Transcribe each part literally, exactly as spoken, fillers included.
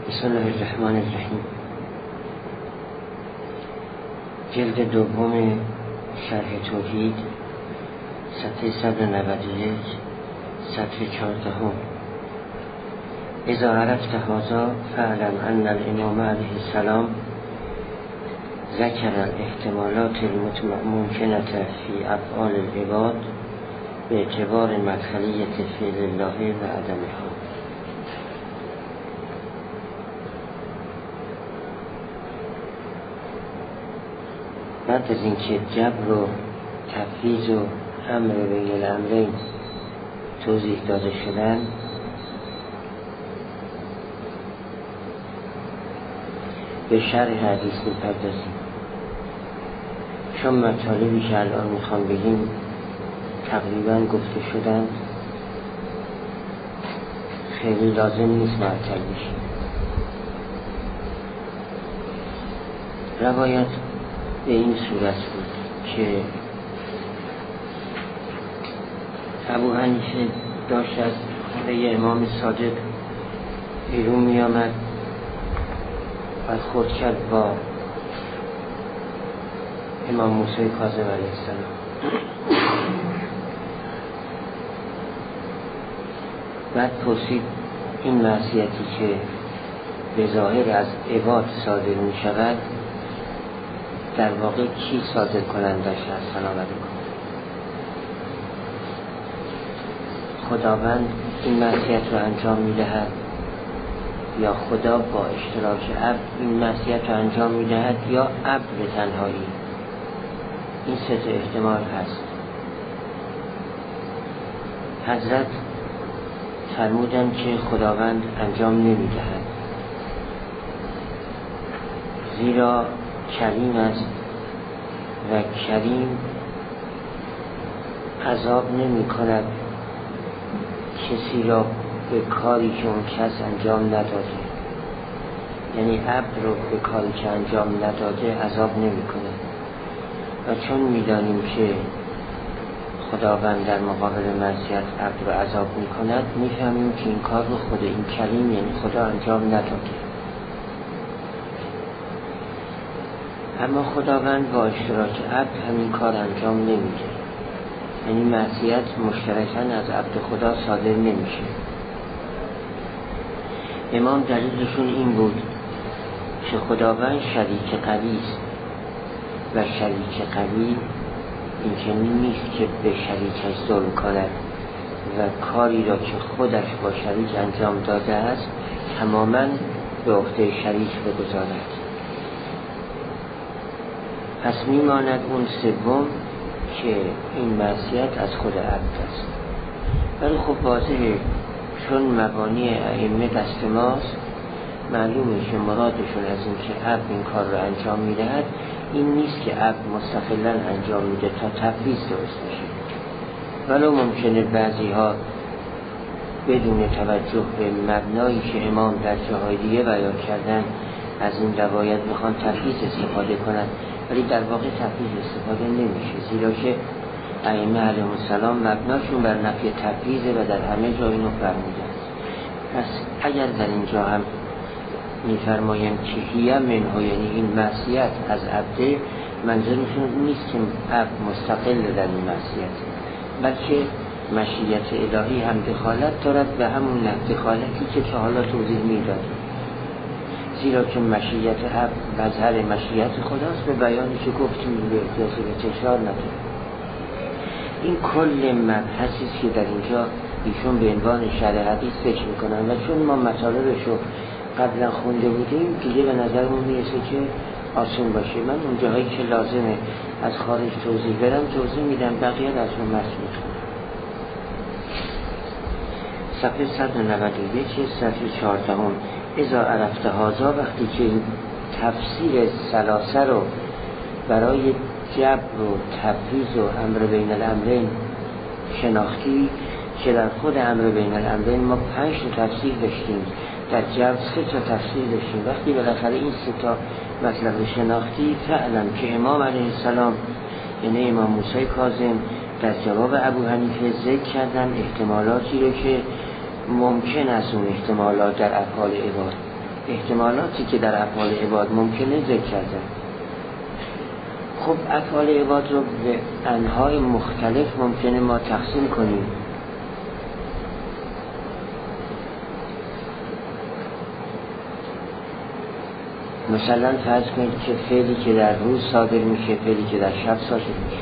بسم الله الرحمن الرحیم. جلد دوم شرح توحید، صفحه صد و نود و یک، سطر چهاردهم. اذا عرفت هذا فاعلم ان الامام علیه السلام ذکر الاحتمالات الممکنة فی افعال العباد به اعتبار مدخلیت فعل الله و عدمها. بعد از اینکه جبر و تفویض و امر بین الامرین توضیح داده شدن، به شرح حدیث می‌پردازیم. چون مطالبی که الان میخوام بگیم تقریبا گفته شدن، خیلی لازم نیست معطل بشیم. روایت به این صورت بود که ابو حنیفه داشت از خونه امام صادق بیرون می آمد و خود کرد با امام موسی کاظم علیه السلام. بعد پرسید این معصیتی که به ظاهر از عباد صادر می شود در واقع کی صادر کنندش هست؟ سلامت کن. خداوند این معصیت رو انجام می دهد یا خدا با اشتراک عبد این معصیت رو انجام می دهد یا عبد به تنهایی؟ این سه تا احتمال هست. حضرت فرمودن که خداوند انجام نمی دهد، زیرا کریم است و کریم عذاب نمی کند کسی را به کاری که اون کس انجام نداده، یعنی عبد رو به کاری که انجام نداده عذاب نمی کند. و چون می دانیم که خداوند در مقابل معصیت عبد رو عذاب می کند، می فهمیم که این کار رو خود این کریم یعنی خدا انجام نداده. اما خداوند با اشتراک عبد همین کار انجام نمیده، یعنی معصیت مشترکاً از عبد خدا صادر نمیشه. امام دلیلشون این بود که خداوند شریک قوی است و شریک قوی این که نیست که به شریکش ظلم کند و کاری را که خودش با شریک انجام داده است تماماً به عهده شریک بگذارد. پس میماند اون سوم که این معصیت از خود عبد است. ولی خب واضحه چون مبانی ائمه دست ماست، معلومه که مرادشون از این که عبد این کار رو انجام میدهد این نیست که عبد مستقلاً انجام میده تا تفویض درست بشه. ولو ممکنه بعضی ها بدون توجه به مبنایی که امام در جاهای دیگه بیان کردن از این روایت بخوان تفویض استفاده کنند، ولی در واقع تفویض استفاده نمیشه، زیرا که ائمه علیهم السلام مبناشون بر نفی تفویضه و در همه جا اینو فرمودن. پس اگر در اینجا هم میفرمایند که هیه منه، یعنی این معصیت از عبده، منظورشون نیست که عبد مستقل در این معصیت، بلکه مشیت الهی هم دخالت دارد به همون دخالتی که تا حالا توضیح میدادیم. زیرا که مشیت عبد مظهر مشیت خداست، به بیانی که گفتیم به احتیاج به تکرار نداره. این کل مبحثی که در اینجا ایشون به عنوان شرح حدیث فکر میکنن و چون ما مطالبش رو قبلا خونده بودیم دیگه به نظرمون میرسه که آسون باشه. من اون جاهایی که لازمه از خارج توضیح برم توضیح میدم، بقیه از اون متن میخونم. صفحه صد و نود و یک، صفحه چهاردهم. اذا عرفت هذا، وقتی که این تفسیر ثلاثه رو برای جبر و تفویض و امر بین الامرین شناختی، که در خود امر بین الامرین ما پنج تا تفسیر داشتیم، در جبر سه تا تفسیر داشتیم. وقتی بالاخره این سه تا مطلب شناختی، فعلا که امام علیه السلام یعنی امام موسی کاظم در جواب ابو حنیفه ذکر کردن احتمالاتی رو که ممکن است اون احتمالات در افعال عباد احتمالاتی که در افعال عباد ممکنه ذکر کردن. خب افعال عباد رو به انواع مختلف ممکنه ما تقسیم کنیم. مثلا فرض کنید که فعلی که در روز صادر میشه، فعلی که در شب صادر میشه.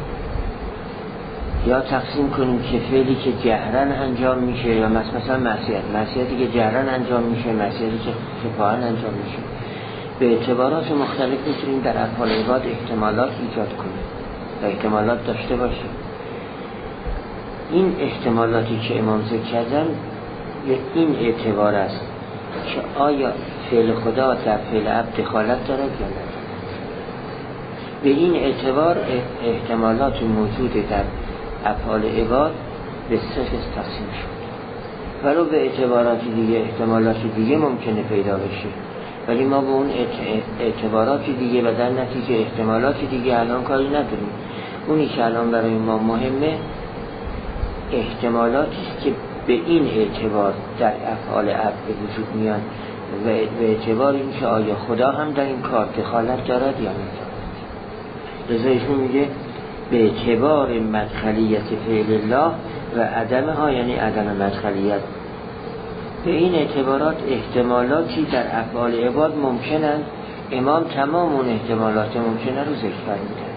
یا تقسیم کنیم که فعلی که جهرن انجام میشه یا مثلا معصیت، معصیتی که جهرن انجام میشه، معصیتی که خفاً انجام میشه. به اعتبارات مختلف میتونیم در افعال عباد احتمالات ایجاد کنیم و احتمالات داشته باشیم. این احتمالاتی که امام ذکر کردن این اعتبار است که آیا فعل خدا در فعل عبد دخالت دارد یا نه. به این اعتبار احتمالات موجود در افعال عباد به سه قسم تقسیم شد. ولو به اعتبارات دیگه احتمالات دیگه ممکنه پیدا بشه، ولی ما به اون اعتبارات دیگه و در نتیجه احتمالات دیگه الان کاری نداریم. اونی که الان برای ما مهمه احتمالاتی است که به این اعتبار در افعال عبد به وجود میان و به اعتبار این که آیا خدا هم در این کار دخالت دارد یا ندارد. لذا ایشون میگه به اعتبار مدخلیت فعل الله و عدم ها، یعنی عدم مدخلیت. به این اعتبارات احتمالاتی در افعال عباد ممکنن. امام تمام اون احتمالات ممکنه رو ذکر فرمودند.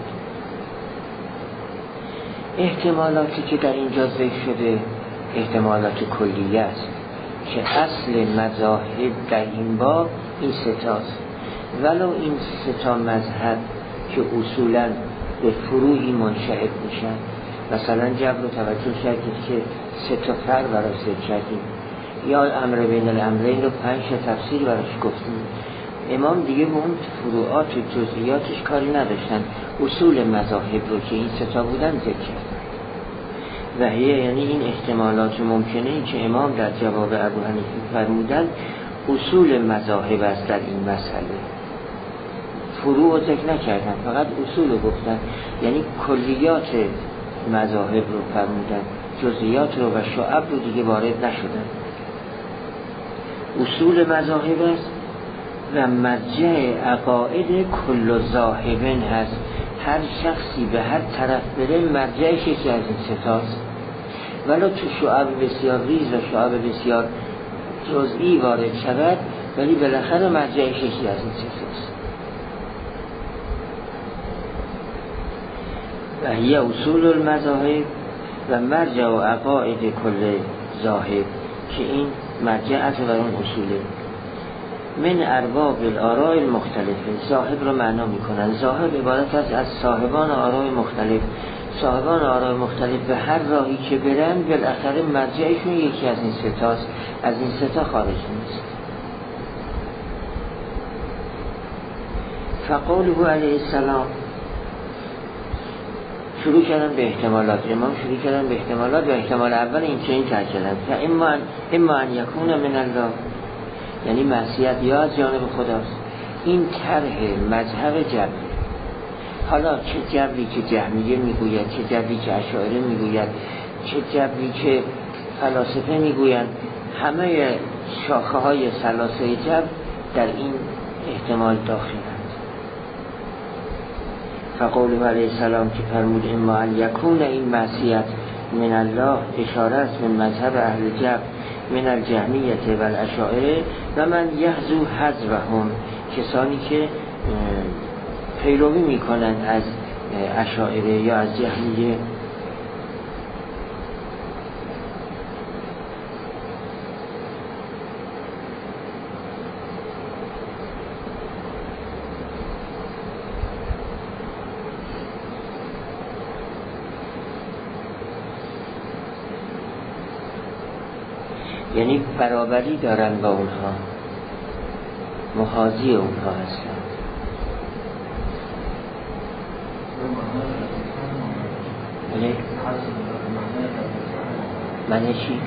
احتمالاتی که در اینجا ذکر شده احتمالات کلیه است که اصل مذاهب در این باب این ستاست. ولو این ستا مذهب که اصولاً به فروعی منشعب میشن، مثلا جبر رو توجه کردید که سه تا فرع براش ذکر کردیم، یا امر بین الامرین رو پنج تا تفسیر براش گفتیم. امام دیگه به اون فروعات و جزئیاتش کاری نداشتن، اصول مذاهب رو که این سه تا بودن ذکر کردن. و هی یعنی این احتمالات ممکنه این که امام در جواب ابو حنیفه فرمودن اصول مذاهب است در این مسئله. فروع رو ذکر نکردن، فقط اصول رو گفتن، یعنی کلیات مذاهب رو فرمودن، جزئیات رو و شعب رو دیگه وارد نشدن. اصول مذاهب است و مرجع عقاید کل ذاهبن هست. هر شخصی به هر طرف بره مرجعش یکی از این ستاست، ولو تو شعب بسیار ریز و شعب بسیار جزئی وارد شود، ولی بالاخره مرجعش یکی از این ستاست. و هی اصول المذاهب و مرجع و عقاید کل ذاهب، که این مرجعت و اون اصوله. من ارباب الآراء المختلفه، صاحب رو معنا میکنن. صاحب عبارت است از صاحبان آراء مختلف. صاحبان آراء مختلف به هر راهی که برن بالاخره مرجعشون یکی از این ستاست، از این ستا خارج نیست. فقوله علیه السلام، شروع کردن به احتمالات. امام شروع کردن به احتمالات و احتمال اول این چه این ترک کردن که اما ان اما ان یکون من الله، یعنی معصیت یا از جانب خداست. این طرح مذهب جبری. حالا چه جبری که جهمیه میگوید، چه جبری که اشاعره میگوید، چه جبری که فلاسفه میگویند، همه شاخه های ثلاثه جبر در این احتمال داخلند. فقوله علیه السلام که فرمود اما ان یکون این معصیت من الله، اشاره است من مذهب اهل جبر من الجهمیه و الاشاعره و من یحذو حذرهم، کسانی که پیروی میکنن از اشاعره یا از جهمیه. یعنی برابری دارن با اونها، محاذی اونها هستن. یعنی معنی چی؟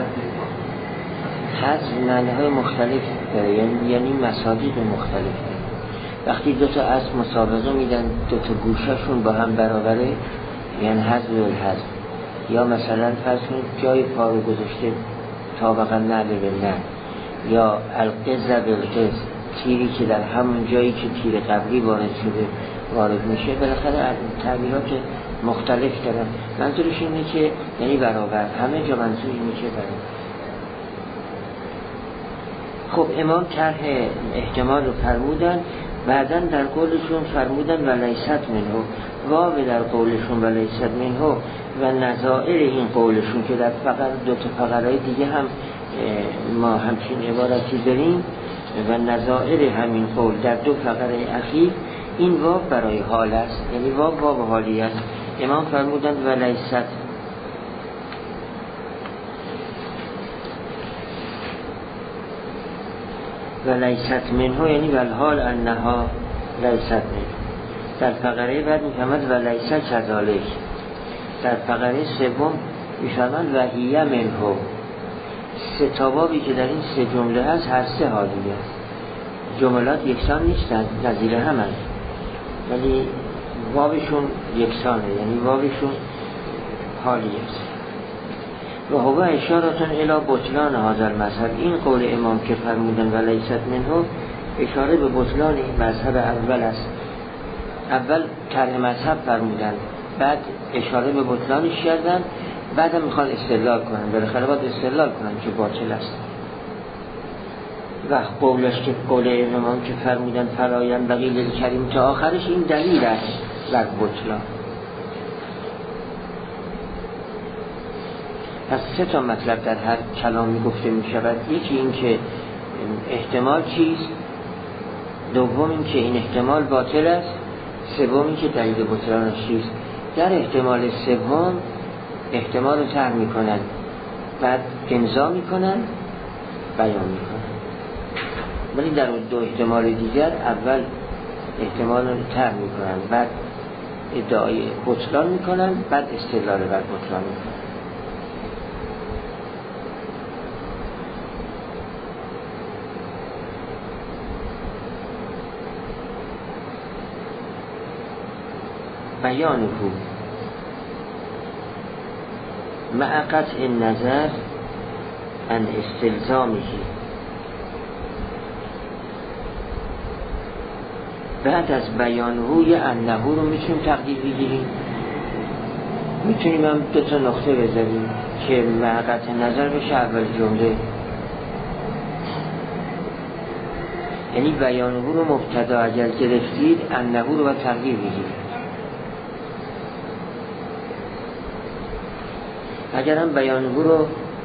حذف معنی‌های مختلف داره، یعنی یعنی مصادیق مختلف داره. وقتی دو تا اسب مسابقه میدن، دو تا گوشاشون با هم برابره، یعنی حذف الحذف. یا مثلا فرض کنید جای پا رو گذاشته طابقا نعل به نعل، یا القز بالقز، تیری که در همون جایی که تیر قبلی وارد شده وارد میشه. بالاخره تعبیرات مختلف دارن. منظورش اینه که یعنی برابر، همه جا منظور اینه که برابر. خب امام طرح احتمال رو فرمودن، بعداً در قولشون فرمودن و لیست منه، واو در قولشون و لیست منه و نظائر این قولشون که در فقر دو تا فقرهای دیگه هم ما همچین عبارتی داریم و نظائر همین قول در دو فقره اخیر این واو برای حال است، یعنی واو واو حالی است. امام فرمودن و لیست و لیست منه یعنی والحال انها لیست منه. در فقره بعد میفهمد و لیست کذالک. در فقره سوم میفهمد و هی منه. سه تا واوی که در این سه جمله هست هر سه حالی است. جملات یکسان نیستند، نظیر همند، ولی واوشون یکسانه، یعنی واوشون حالی است. و هو اشارتون الی بطلان هذا المذهب. این قول امام که فرمودن و لیست منه اشاره به بطلان این مذهب اول است. اول طرح مذهب فرمودن، بعد اشاره به بطلانش کردن، بعد هم میخواد استدلال کنن. بالاخره باید استدلال کنن که باطل است. و قولش که قول امام که فرمودن فراین بقیل کریم تا آخرش این دلیل است بر بطلان. پس سه تا مطلب در هر کلامی گفته می شود. یکی این که احتمال چیست، دوم این که این احتمال باطل است، سوم این که دلیل بطلانش چیست. در احتمال سوم احتمال رو طرح می کنن، بعد امضا می کنن، بیان می کنن. ولی در دو احتمال دیگر اول احتمال رو طرح می کنن، بعد ادعای بطلان می کنن، بعد استدلال بر بطلان می کنن. بیانه مع قطع النظر عن استلزامه. بعد از بیانه یه انه رو میتونیم تقدیر بگیریم، میتونیم هم دو تا نقطه بذاریم که مع قطع نظر بشه اول جمله، یعنی بیانه رو مبتدا اگر گرفتید انه رو باید تقدیر بگیرید. اگر هم بیانه رو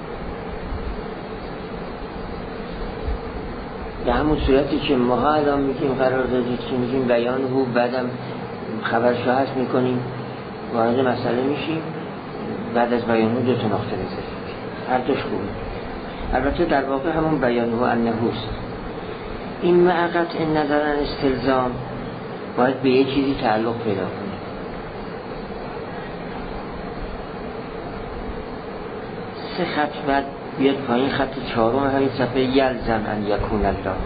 به همون صورتی که ما الان میگیم قرار دادید که میگیم بیانه بعدم خبرش رو حذف میکنیم وارد مسئله میشیم، بعد از بیانه دو تا نقطه بذارید، هر دوش خوبه. البته در واقع همون بیانه انه است. این مع قطع نظر عن استلزام باید به یه چیزی تعلق پیدا کنه. سه خط بعد بیاد پایین، خط چهارم همین صفحه یلزم ان یکون الله.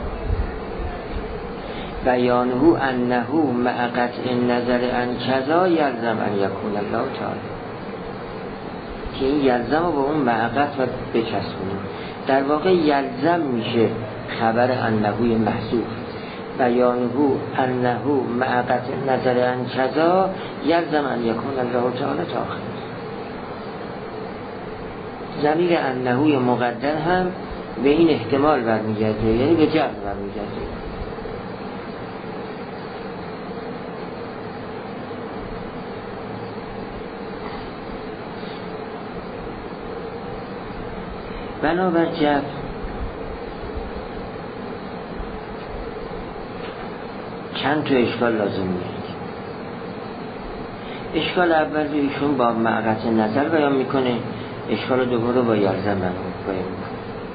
بیانه انه مع قطع نظر عن کذا یلزم ان یکون الله تعالی، که این یلزم رو با اون مع قطع بچسبونیم. در واقع یلزم میشه خبر انه محذوف. بیانه انه مع قطع نظر عن کذا یلزم ان یکون الله تعالی تا آخر. ضمیر انه مقدر هم به این احتمال برمیگرده، یعنی به جمع برمیگرده. بنابر جمع چند تا اشکال لازم میاد. اشکال اول رو ایشون با مع قطع نظر بیان میکنه، اشکال دوم رو با یلزم بیان میکنه.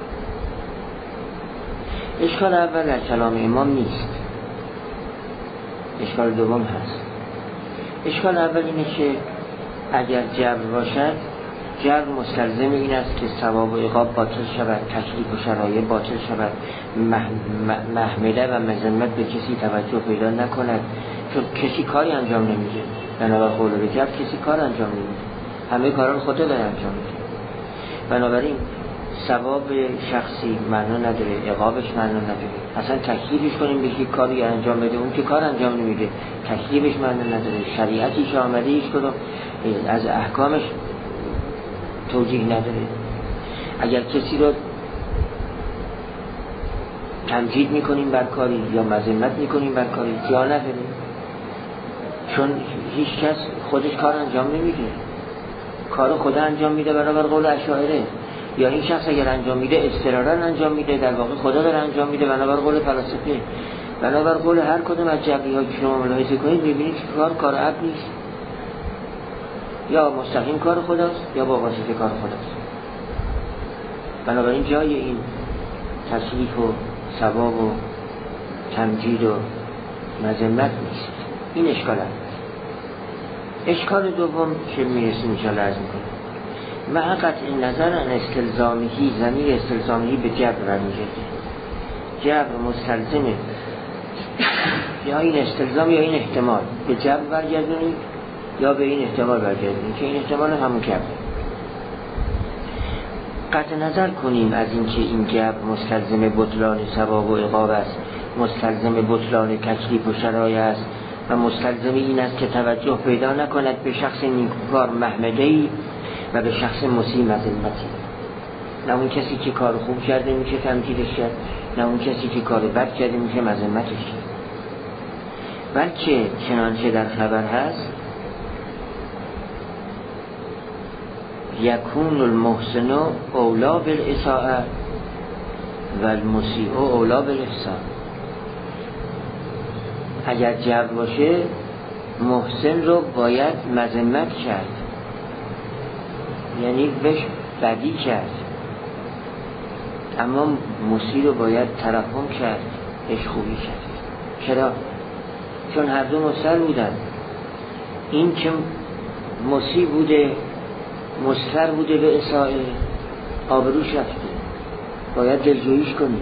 اشکال اول در کلام امام نیست، اشکال دوم هست. اشکال اول اینه که اگر جبر باشد، جبر مستلزم این است که ثواب و عقاب باطل شود، تکلیف و شرایع باطل شود، محمله و مذمت به کسی توجه پیدا نکند، چون کسی کاری انجام نمیده. بنابر قول به جبر کسی کار انجام نمیده، همه کاران خدا داره انجام میده. بنابراین ثواب شخصی معنا نداره، عقابش معنا نداره. اصلا تکلیفش کنیم به یک کاری انجام بده، اون که کار انجام نمیده، تکلیفش معنا نداره. شریعتیش آمده ایش کنم از احکامش توجیه نداره. اگر کسی رو تمجید میکنیم بر کاری یا مذمت میکنیم بر کاری جا نداره، چون هیچ کس خودش کار انجام نمیده، کار خدا انجام میده برابر قول اشاعره. یا این شخص اگر انجام میده اضطرارا انجام میده، در واقع خدا داره انجام میده بنابر قول فلاسفه. بنابر قول هر کدوم از جبری ها که شما ملاحظه کنید میبینید که کار کار عبد نیست، یا مستقیم کار خداست یا با واسطه کار خداست. بنابراین جای این تصریف و ثواب و تمجید و مذمت نیست. این اشکال هست. اشکال دوم که میرسیم انشاءالله عرض میکنیم، مع قطع نظر ان استلزامیهی، ضمیر استلزامیهی به جبر برمیگرده. جبر مستلزمه یا این استلزام یا این احتمال به جبر برگردونید یا به این احتمال برگردونید که این احتمال همون جبر. قطع نظر کنیم از اینکه این جبر مستلزم بطلان ثواب و عقاب است، مستلزم بطلان تکلیف و شرایع است و مستلزم این است که توجه پیدا نکند به شخص نیکوکار محمده‌ای و به شخص مسیء مذمتی. نه اون کسی که کار خوب کرده میشه تمجیدش کرد، نه اون کسی که کار بد کرده میشه مذمتش کرد. بلکه چنانچه در خبر هست یکون المحسن اولا بالاساءه و المسیء اولا بالاحسان. اگر جبر باشه محسن رو باید مذمت کرد، یعنی بهش بدی کرد، اما مسیء رو باید ترحم کرد، بهش خوبی کرد. چرا؟ چون هر دو مضطر بودن. این که مسیء بوده مضطر بوده به اساءه، آبروش رفته، باید دلجوییش کنی.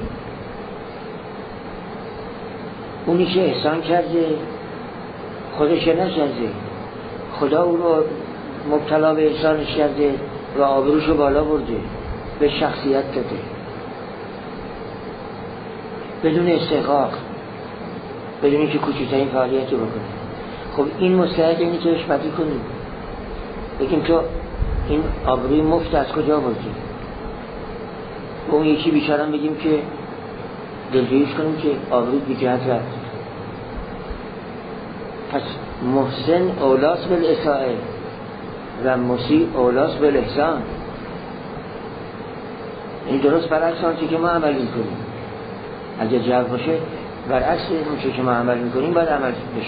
اونی که احسان کرده خودش نکرده، خدا او رو مبتلا به احسانش کرده و آبروش رو بالا برده، به شخصیت داده بدون استحقاق، بدون که کوچکترین فعالیتی بکنه. خب این مستحق اینی که بهش بدی کنیم، بگیم تو این آبروی مفت از کجا بردی؟ اون یکی بیچارم بگیم که دلجوییش کنیم که آبروی بی جهت رفت. پس محسن اولاس بالاساءه و مسیء اولاس بالاحسان. این درست برعکس آنچه که ما عمل میکنیم. اگر جبر باشه برعکس اونچه که ما عمل میکنیم باید عمل بشه.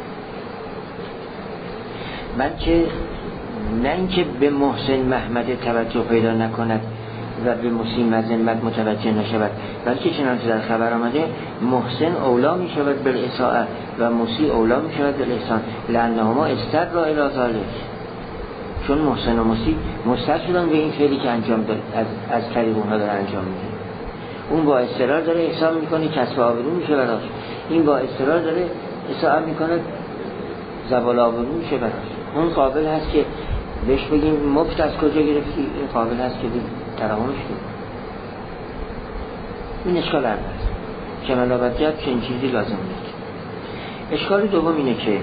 بلکه نه اینکه به محسن محمد توجه پیدا نکند و به مسیء مذمت متوجه نشود، بلکه چنانچه در خبر آمده محسن اولا می شود بالاساءه و مسیء اولا می شود بالاحسان، لانهما استدعا الی ذلک. چون محسن و مسیء مستدل شدن به این فعلی که انجام داد، از از طریق اونها داره انجام میده. اون با اضطرار داره احسان میکنه، کسب آبرو میشه براش. این با اضطرار داره اساءت میکنه، زوال آبرو میشه براش. اون قابل هست که بهش بگیم مفت از کجا گرفتی، این قابل هست که ترحمش کنیم. این اشکال اول است که ملابدیت چنین چیزی لازم نیست. اشکال دوم اینه که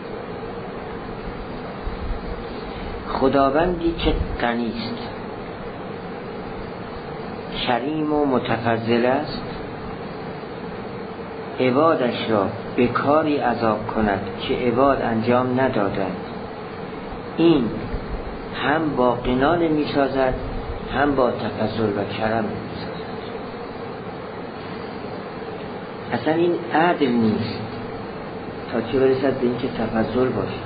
خداوندی که غنی است، کریم و متفضل است، عبادش را به کاری عذاب کند که عباد انجام ندادند، این هم با قنان می سازد هم با تفضل و کرم می سازد. اصلا این عدل نیست تا چه برسد به این که تفضل باشه.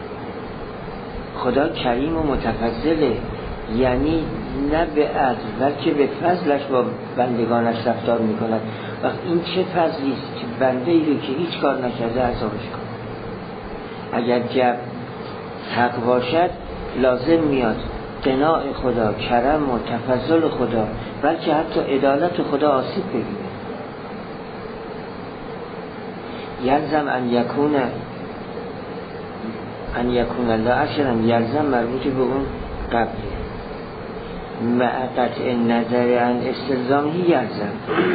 خدا کریم و متفضله، یعنی نه به عدل بلکه به فضلش با بندگانش رفتار می کند. وقت این چه فضلی است که بنده ای رو که هیچ کار نکرده عذابش کند. اگر جب حق باشد لازم میاد قناع خدا، کرم و تفضل خدا، بلکه حتی عدالت خدا آسیب ببینه. یلزم ان یکون ان یکون الله عشرا، یلزم مربوط به اون قبلی. مع قطع نظر عن استلزامه یلزم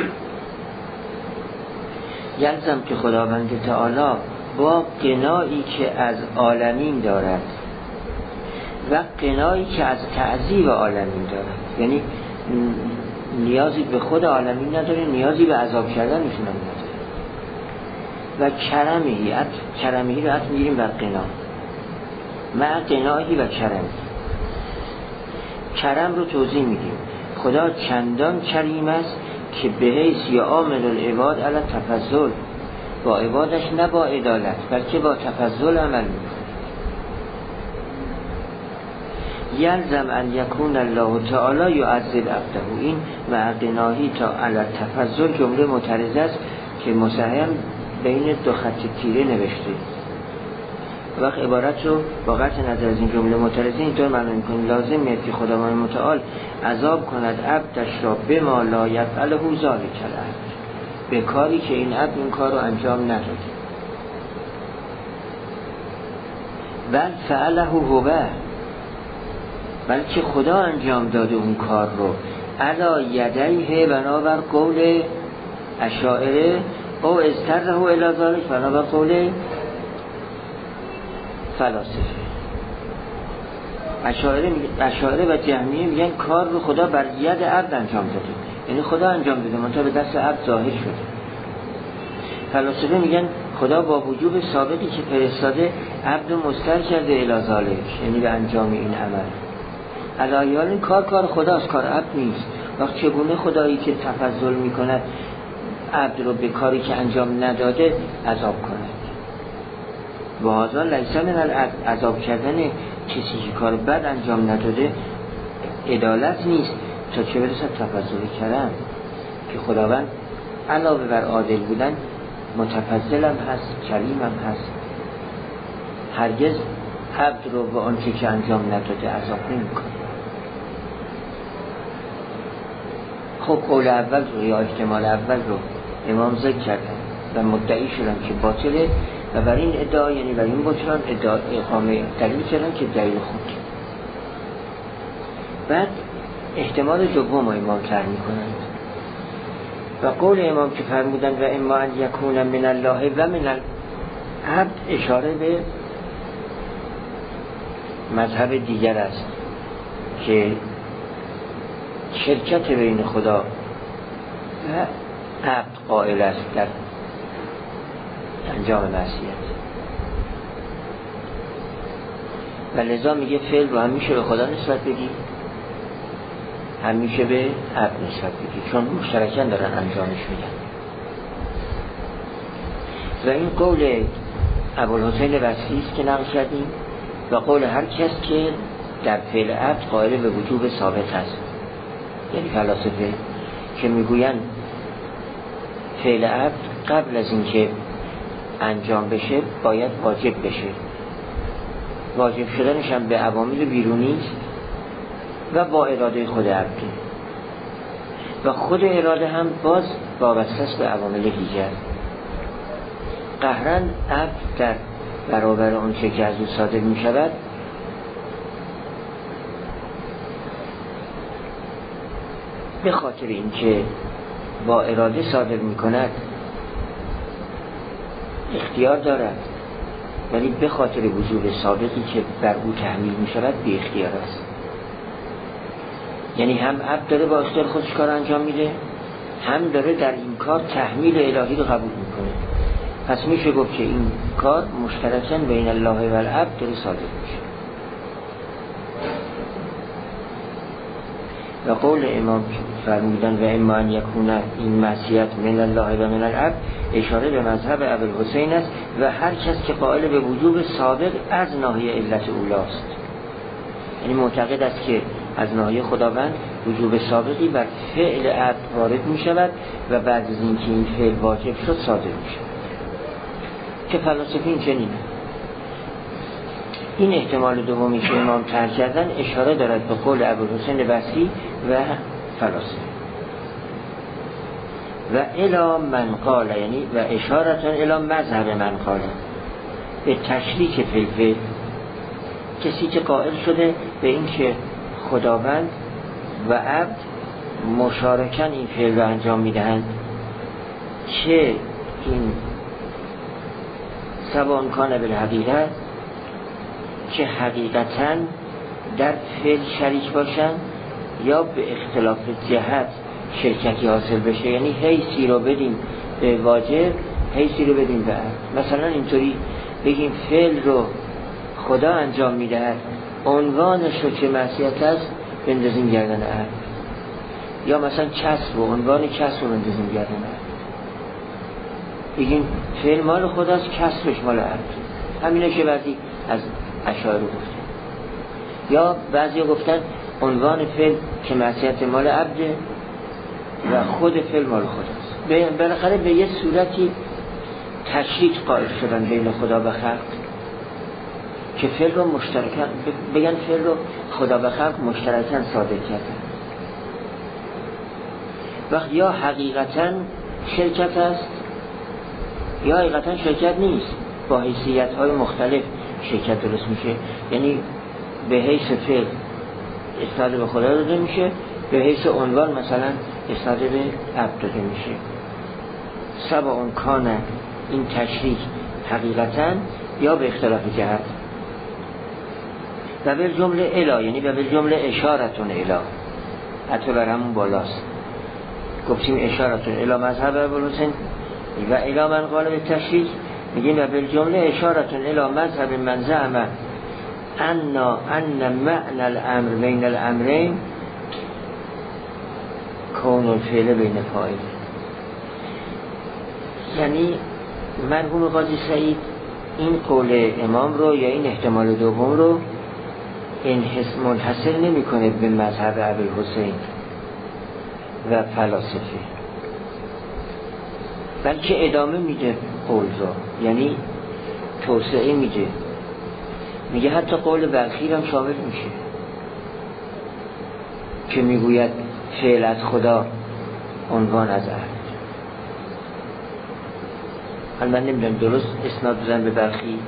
یلزم که خداوند تعالی با قنایی که از عالمین دارد و قنایی که از تعذیب عالمین دارد، یعنی نیازی به خود عالمین نداره، نیازی به عذاب کردنشون هم نداره. و کرمهی، کرمهی رو حتی میگیریم بر قنا، مع قنایی و کرمی. کرم رو توضیح میدیم. خدا چندان کریم است که به حیث یعامل العباد علی تفضل، با عبادش نه با عدالت بلکه با تفضل عمل میکنه. یلزم ان یکون الله تعالی یعذب عبده، این مع قناهی تا علی تفضل جمله معترضه است که مصحح بین دو خط تیره نوشته. وقت عبارت رو با قطع نظر از این جمله معترضه اینطور معنی می‌کنیم لازم میاد که خداوند متعال عذاب کند عبدش را به ما لا یفعله ذلک العبد، به کاری که این عبد این کار رو انجام نداده. بل فعله هو، بلکه خدا انجام داده اون کار رو علی یدیه بنابر قول اشاعره او استرزه الی ذلک بنابر قول فلاسفه. اشاعره اشاعره و جهمیه میگن کار رو خدا بر ید عبد انجام داده، یعنی خدا انجام داده منتها به دست عبد ظاهر شده. فلاسفه میگن خدا با وجوب سابقی که فرستاده عبد رو مستر کرده الی ذلک، یعنی به انجام این عمل. علایال این کار کار خداست، کار عبد نیست. وقت چگونه خدایی که تفضل میکند عبد رو به کاری که انجام نداده عذاب کند؟ و هذا لیس من العدل، عذاب کردن کسی که کار بد انجام نداده عدالت نیست تا چه برسد تفضل کرم، که خداوند علاوه بر عادل بودن متفضلم هست، کریمم هست. هرگز عبد رو به آنچه که انجام نداده عذاب نمی‌کنه. خب قول اول رو یا احتمال اول رو امام ذکر کردن و مدعی شدن که باطله و بر این ادعا، یعنی بر این بطلان ادعا اقامه دلیل کردن که دلیل خود. بعد احتمال دوم امام طرح می‌کنند و قول امام که فرمودن و اما ان یکون من الله و من العبد اشاره به مذهب دیگر است که شرکت بین خدا و عبد قائل است در انجام معصیت و لذا میگه فعل رو همیشه به خدا نسبت بدی، همیشه به عبد نسبت بدی، چون مشترکاً دارن انجامش میدن. و این قول ابوالحسین بصری است که نقل کردیم و قول هر کس که در فعل عبد قائل به وجوب ثابت است، یعنی فلاسفه که میگویند فعل عبد قبل از اینکه انجام بشه باید واجب بشه، واجب شدنش هم به عوامل بیرونی است و با اراده خود عبده و خود اراده هم باز وابسته است به عوامل دیگر. قهرن عبد در برابر اون چه که از او صادر می شود به خاطر اینکه با اراده صادر می کند اختیار دارد، ولی به خاطر وجوب سابقی که بر او تحمیل می شود بی اختیار است. یعنی هم عبد داره با اختیار خودش کار انجام میده، هم داره در این کار تحمیل الهی رو قبول میکنه. پس میشه گفت که این کار مشترکاً بین الله و العبد داره صادر میشه. و قول امام فرمودن و اما ان یکون این معصیت من الله و من العبد اشاره به مذهب ابوالحسین است و هر کس که قائل به وجوب سابق از ناحیه علت اولاست، یعنی معتقد است که از ناحیه خداوند وجوب سابقی بر فعل عبد وارد می شود و بعد از اینکه این فعل واجب شد صادر می شود، که فلاسفین چنینه. این احتمال دومی که امام طرح کردن اشاره دارد به قول ابوالحسین بصری و فلاسفه. و الی من قال، یعنی و اشارتان الی مذهب من قال، به تشریک فلفل، کسی که قائل شده به این که خداوند و عبد مشارکاً این فعل رو انجام میدهند، چه این سواء کان بالحقیقت، چه حقیقتاً در فعل شریک باشن یا به اختلاف جهت شرکتی حاصل بشه. یعنی حیثی رو بدیم به واجب، حیثی رو بدیم به عبد. مثلا اینطوری بگیم فعل رو خدا انجام میدهد، عنوانش رو که معصیت است بندازیم گردن عبد، یا مثلا کسب و عنوان کسب رو بندازیم گردن عبد، بگیم فعل مال خداست، کسبش مال عبد. همینه که بعضی از اشاعره گفتن، یا بعضی گفتن عنوان فعل که معصیت مال عبده و خود فعل مال خداست. بالاخره به یه صورتی تشریک قائل شدن بین خدا و خلق که فعل رو مشترکاً بگن، فعل رو خدا و خلق مشترکاً صادر کردن. وقت یا حقیقتاً شرکت است یا حقیقتاً شرکت نیست، با حیثیت‌های مختلف شرکت درست میشه. یعنی به حیث فعل اسناد به خدا داده میشه، به حیث عنوان مثلا اسناد به عبد داده میشه. سواء کان این تشریک حقیقتاً یا به اختلاف جهت. و به جمله الا، یعنی به جمله اشارتون الا، حتی بر همون بالاست. گفتیم اشارتون الا مذهب ابوالحسین و الا من قال به تشریک، میگیم و به جمله اشارتون الا مذهب من زعم ان ان معنى الامر بین الامرین کون الفعل بین فاعل. یعنی مرحوم قاضی سعید این قول امام رو یا این احتمال دوم رو انحصار منحصر نمی کنه به مذهب ابوالحسین و فلاسفه، بلکه ادامه میده قول رو، یعنی توسعه میده. میگه حتی قول بلخی هم شامل میشه که میگوید فعل از خدا، عنوان از عبد. حالا من نمیدونم درست اسناد بزن به بلخی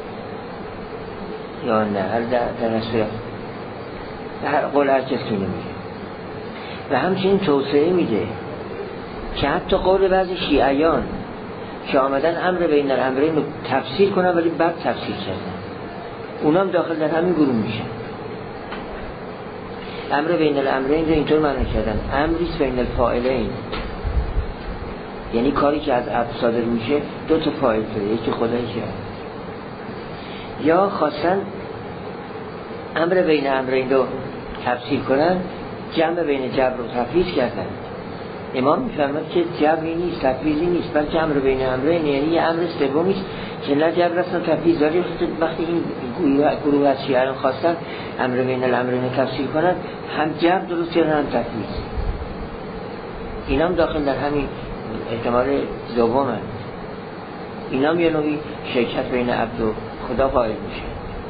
یا نه، هر در, در نصورت هر قول هر کسی نمیگه. و همچنین توسعه میده که حتی قول بعضی شیعیان که آمدن امر بین الامرین رو تفسیر کنن ولی بعد تفسیر کردن، اونام داخل در همین گروه میشن. امر بین الامرین رو اینطور معنی کردن امریست بین الفاعلین، یعنی کاری که از عبد صادر میشه دو تا فاعل داره، یکی خدا یکی عبد. یا خواستن امر بین امرین رو تفسیر کنن، جمع بین جبر و تفویض کردن. امام میفرماد که جبری نیست، تفویضی نیست، بلکه امر بین امرین، یعنی یه امر سومی است که نه جبر است نه تفویض داره. وقتی این گروه از شیعیان خواستن امر بین الامرین رو تفسیر کنن، هم جبر درست کردن هم تفویض. اینام داخل در همین احتمال دوم هست. اینام یه نوعی شرکت بین عبد و خدا قائل میشه.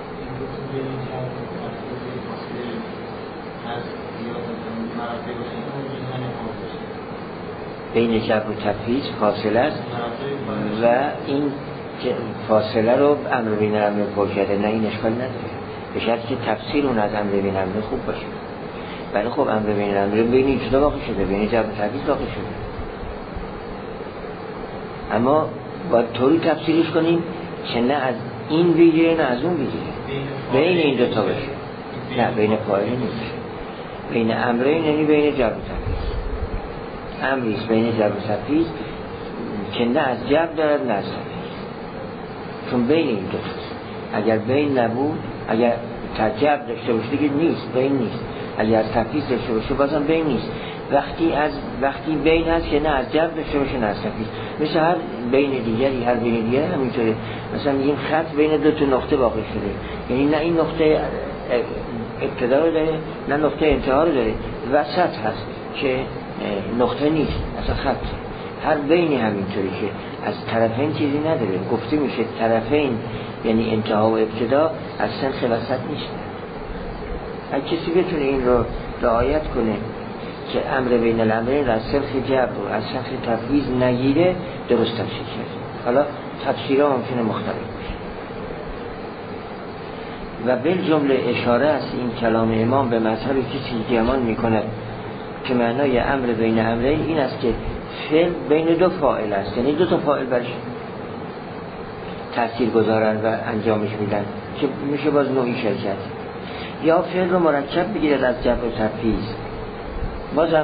بین جبر و تفویض فاصله است و این فاصله رو امر بین الامرین پر کرده، نه این اشکال نداره، به شرطی که تفسیر اون از امر بین الامرین خوب باشه. ولی خب امر بین الامرین بین این جدا واقع شده، بین جبر و تفویض واقع شده، اما باید طوری تفسیرش کنیم که نه از این بگیره نه از اون بگیره، بین این دوتا باشه. نه بین فاعل نیست، بین امرین، یعنی بین جبر و تفویض. امریست بین جبر و تفویض که نه از جبر دارد نه از تفویض، چون بین این دوتاست. اگر بین نبود، اگر جبر داشته باشه دیگه نیست، بین نیست. اگر از تفویض داشته باشه بازم بین نیست. وقتی از وقتی بین هست که نه از جبر داشته باشه نه از تفویض. مثل هر بین دیگری، هر بین دیگری همینطوره. مثلا میگیم خط بین دو تا نقطه واقع شده، یعنی نه این نقطه ابتدا رو داره نه نقطه انتها رو داره، وسط هست که نقطه نیست، اصلا خط. هر بینی همینطوری که از طرفین چیزی نداره. گفته میشه طرفین یعنی انتها و ابتدا از سنخ وسط نیست. اگه کسی بتونه این رو رعایت کنه که امر بین الامرین از سنخ جبر و از سنخ تفویض نگیره، درست تفسیر کرد. حالا تفسیرها ممکنه مختلف باشه. و بالجمله اشاره است این کلام امام به مذهبی که چیزی امان میکند که معنای امر بین امرین این است که فعل بین دو فاعل است، یعنی دو تا فاعل برش تأثیر گذارن و انجامش میدن که میشه باز نوعی شرکت. یا فعل رو مرکب بگیرد از جبر و تفیض، بازم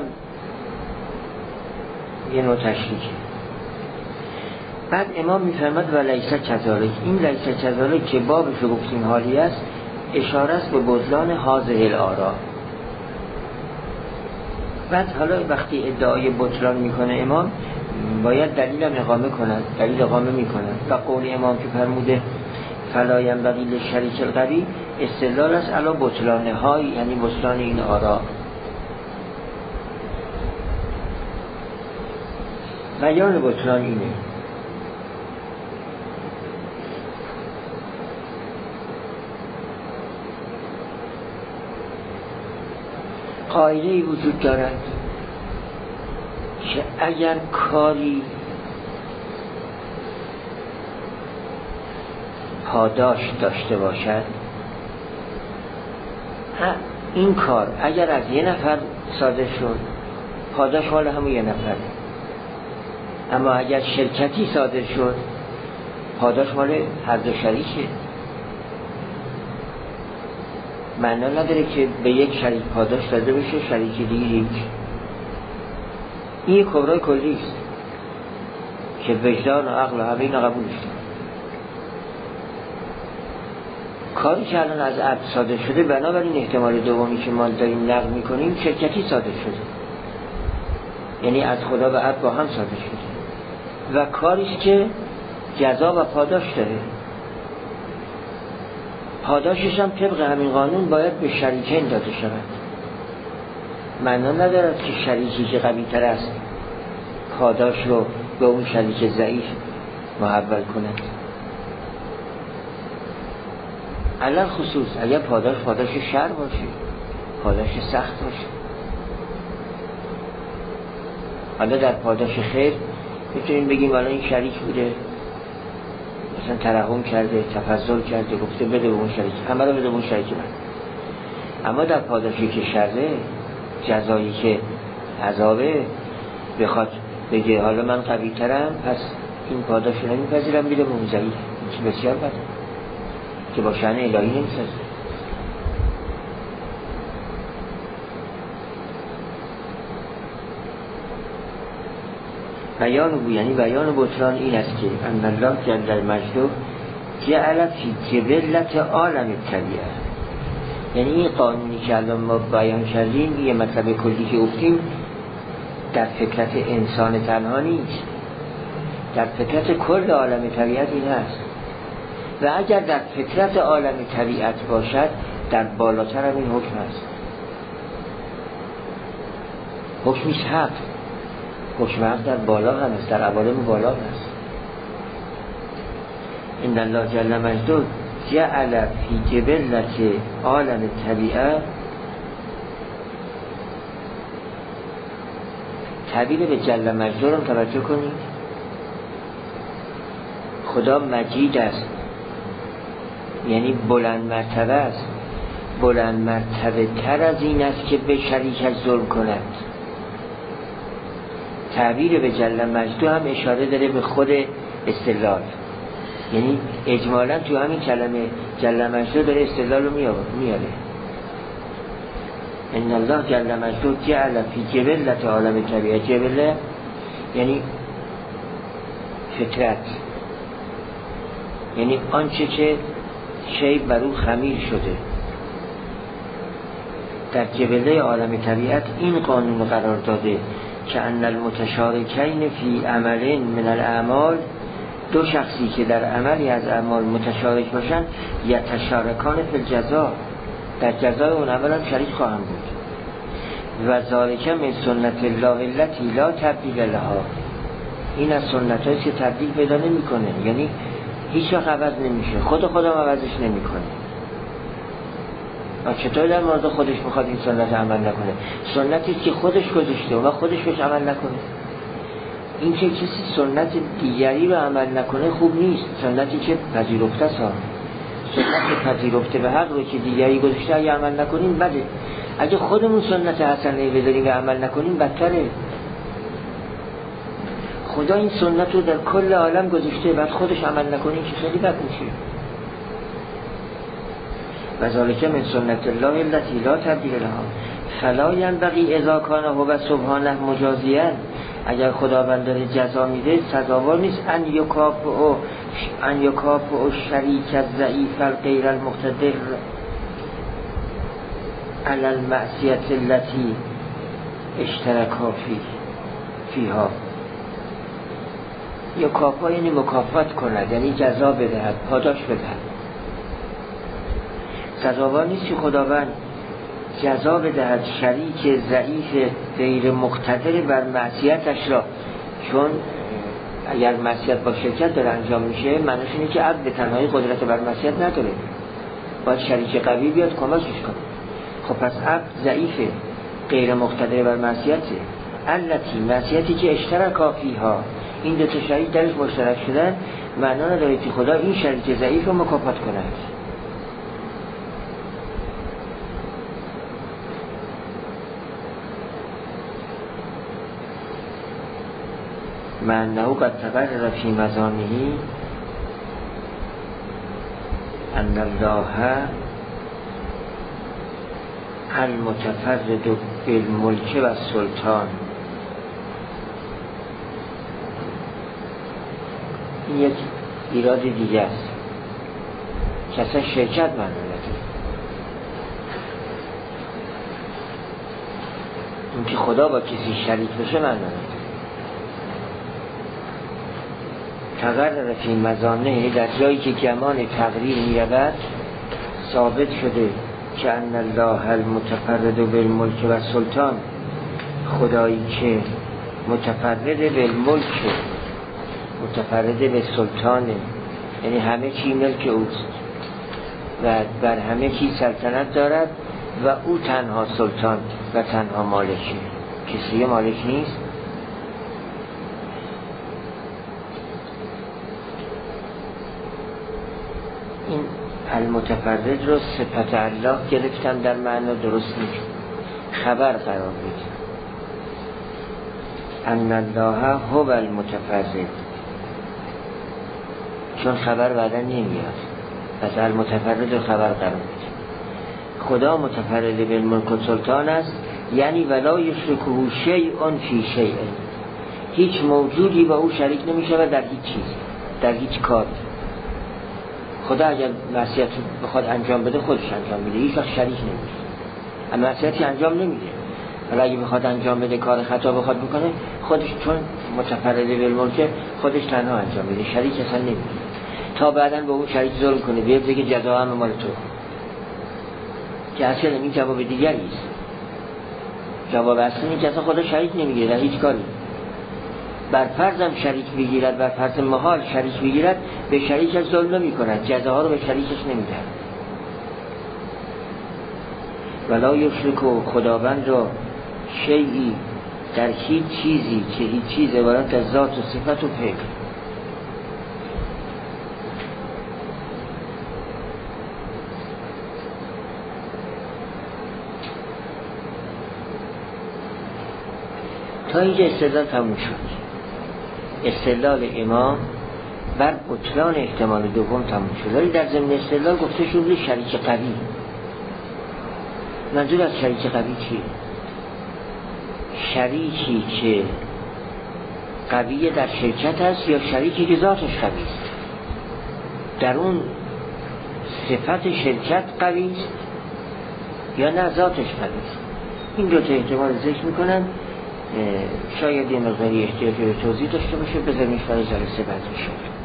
یه نوع تشریکه. بعد امام میفرماد و لیس کذالک، این لیس کذالک که بابش رو گفتیم حالی است، اشاره است به بطلان هذه الآراء. بعد حالا وقتی ادعای بطلان میکنه امام، باید دلیل هم اقامه کنند، دلیل اقامه میکنند. و قول امام که فرموده فلا ینبغی للشریک القوی، استدلال است علی بطلان های، یعنی بطلان این آراء. بیان بطلان اینه: قاعده‌ای وجود دارد که اگر کاری پاداش داشته باشد، این کار اگر از یه نفر صادر شد، پاداش مال همون یه نفره. اما اگر شرکتی صادر شد، پاداش مال هر دو شریکه. معنا نداره که به یک شریک پاداش داده بشه، شریک دیگه هیچ. این کبرای کلی است که وجدان و عقل و همه اینا قبول شد. کاری که الان از عبد صادر شده، بنابراین احتمال دومی که ما داریم نقل میکنیم شرکتی صادر شده، یعنی از خدا و عبد با هم صادر شده و کاریست که جزا و پاداش داره. پاداشش هم طبق همین قانون باید به شریکین داده شود. معنا ندارد که شریکی که قوی تر است پاداش رو به اون شریک ضعیف محول کند. علل خصوص اگر پاداش پاداش شر باشه، پاداش سخت باشه. حالا در پاداش خیر میتونیم بگیم حالا این شریک بوده، مثلا ترحم کرده، تفضل کرده، گفته بده به اون شریک، همه رو بده به اون شریک من. اما در پاداشی که شره، جزایی که عذابه، بخواد بگه حالا من قوی ترم پس این پاداش رو نمیپذیرم، بیده به اون ضعیف، این بسیار بده که با شأن الهی نمیسازه. بیان بو یعنی بیان بطلان این است که ان الله جل مجده جعل فی جبلت عالم الطبیعه، یعنی این قانونی که الان ما بیان کردیم، یه مطلب کلی که گفتیم، در فطرت انسان تنها نیست، در فطرت کل عالم طبیعت این هست. و اگر در فطرت عالم طبیعت باشد، در بالاتر هم این حکم هست. حکمیش حق، حکم حق در بالا هم است، در عوالم بالا هست. ان الله جل مجده جعل فی جبلت عالم طبیعه، تعبیر به جل مجده رو توجه کنید. خدا مجید است، یعنی بلند مرتبه است، بلند مرتبه تر از این است که به شریکش ظلم کند. تعبیر به جل مجده هم اشاره داره به خود استدلال، یعنی اجمالا تو همین کلمه جل مجده داره استدلال رو میاره. ان الله جل مجده جعل فی جبلت عالم طبیعه، جبله یعنی فطرت، یعنی آنچه که شی بر او خمیر شده. در جبله عالم طبیعت این قانون قرار داده که ان المتشارکین فی عمل من الاعمال، دو شخصی که در عملی از اعمال متشارک باشن، یتشارکان فی الجزا، در جزای اون عمل هم شریک خواهند بود. و ذالک من سنت الله التی لا تبدیل لها، این از سنت هایی که تبدیل پیدا نمی کنه، یعنی هیچ وقت عوض نمیشه، خود خودم عوضش نمی کنه. و چطور در مورد خودش میخواد این سنت عمل نکنه؟ سنتی که خودش گذاشته و خودش بهش عمل نکنه. این که کسی سنت دیگری رو عمل نکنه خوب نیست، سنتی که پذیرفته است. سنت پذیرفته به حق رو که دیگری گذاشته اگه عمل نکنیم بده، اگه خودمون سنت حسنه بذاریم و عمل نکنیم بدتره. خدا این سنت رو در کل عالم گذاشته، بعد خودش عمل نکنیم که خیلی بد میشه. و ذالک من سنت الله التي لا تبدیل لها فلا ينبغي اذا كان هو سبحانه مجازيا. اگر خداوند داره جزا میده سزاوار نیست ان یکافئ ان یکافئ الشریک الضعیف الغیر المقتدر علی المعصیة التي اشترکا فی فیها. یکافئ یعنی مکافات کند، یعنی جزا بدهد، پاداش بدهد. سزاوار نیست که خداوند جزا بدهد شریک ضعیف غیر مقتدر بر معصیتش را، چون اگر معصیت با شرکت داره انجام میشه معنیش اینه که عبد به تنهایی قدرت بر معصیت نداره، باید شریک قوی بیاد کمکش کنه. خب پس عبد ضعیف غیر مقتدر بر معصیته، التی معصیتی که اشترکا فیها، این دو تا شریک درش مشترک شدن، معنا نداره که خدا این شریک ضعیف رو مکافات کنه. من نهو قد تقرر فی مزانه ان الله المتفرد بالملک و السلطان. این یک ایراد دیگه است که اصلا شرکت معنی نداره. این که خدا با کسی شریک بشه معنی نداره. تقرر فی مزانه، در جایی که گمان تقریر می رود ثابت شده که ان الله المتفرد بالملک و سلطان، خدایی که متفرد بالملک، متفرد به سلطانه، یعنی همه چی ملک اوست و بر همه چی سلطنت دارد و او تنها سلطان و تنها مالکه، کسی مالک نیست. این المتفرد رو صفت الله گرفتم در معنا درست نیست، خبر قرار بدیم ان الله هو المتفرد، چون خبر بعدا نمیاد پس المتفرد رو خبر قرار بدیم. خدا متفرد بالملک و سلطان است، یعنی ولا یشرکه شیء فی شیء، هیچ موجودی با او شریک نمیشه و در هیچ چیز، در هیچ کار. خدا اگر معصیت بخواد انجام بده خودش انجام میده، هیچ وقت شریک نمیشه. اما معصیتی انجام نمیده، ولی اگه بخواد انجام بده کار خطا بخواد بکنه خودش، چون متفرد بالملک خودش تنها انجام میده، شریک اصلا نمیده. تا بعداً به اون شریک ظلم کنه بیاد بگه جزا هم مال تو، که اصلا این جواب دیگری است. جواب اصلی اینه که اصلا خدا شریک نمیگیره در هیچ کاری. بر فرضم شریک بگیرد، بر فرض محال شریک بگیرد، به شریکش ظلم نمی کند، جزاها رو به شریکش نمیده. ولا یشرک، و خداوند را شیئی در هیچ چیزی که هیچ چیز عبارت از ذات و صفت و فعل. تا اینجا استدلال تموم شد. استدلال امام بر بطلان احتمال دوم تموم شد، ولی در ضمن استدلال گفته شد شریک قوی. منظور از شریک قوی چیه؟ شریکی که قوی در شرکت است یا شریکی که ذاتش قوی است؟ در اون صفت شرکت قوی است یا نه ذاتش قوی است؟ این دو تا احتمال ذکر میکنن. شاید یه مقداری احتیاج به توضیح داشته باشه، بذاریم برای جلسه بعد میشه.